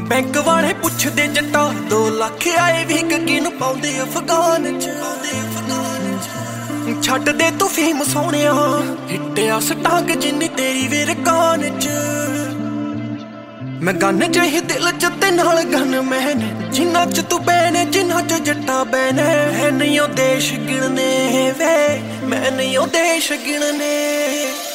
Bank ਵਾਲੇ ਪੁੱਛਦੇ ਜੱਟਾ 2 ਲੱਖ ਆਏ ਵੀ ਕਿਨੂੰ ਪਾਉਂਦੇ ਅਫਗਾਨ ਚ। ਛੱਡ ਦੇ ਤੂੰ ਫੀਮ ਸੋਹਣਿਆ, ਹਿੱਟਿਆ ਸਟਾਂਗ ਜਿੰਨੀ ਤੇਰੀ ਵੇਰਕਾਨ ਚ। ਮੈਂ ਗੰਨ ਜਿਹੀ ਦਿਲ ਚ ਤੇ ਨਾਲ ਗਨ ਮੈਨ, ਜਿੰਨਾ ਚ ਤੂੰ ਬੈਨੇ ਜਿੰਨਾ ਚ ਜੱਟਾ ਬੈਨੇ। ਮੈਂ ਨਹੀਂ ਉਹ ਦੇਸ਼ ਗਿਣਨੇ ਵੇ, ਮੈਂ ਨਹੀਂ ਉਹ ਦੇਸ਼ ਗਿਣਨੇ।